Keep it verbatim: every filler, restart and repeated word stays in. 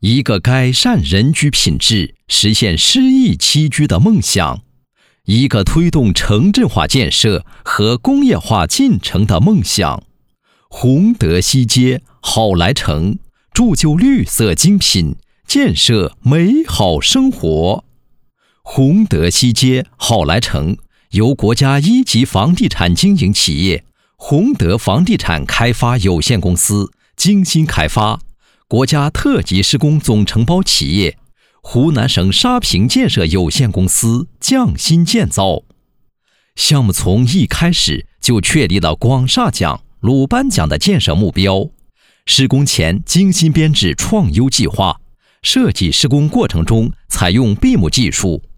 一个改善人居品质、实现诗意栖居的梦想，一个推动城镇化建设和工业化进程的梦想。洪德西街好来城，铸就绿色精品，建设美好生活。洪德西街好来城由国家一级房地产经营企业洪德房地产开发有限公司精心开发，国家特级施工总承包企业湖南省沙坪建设有限公司匠心建造。项目从一开始就确立了广厦奖、鲁班奖的建设目标，施工前精心编制创优计划，设计施工过程中采用闭幕技术，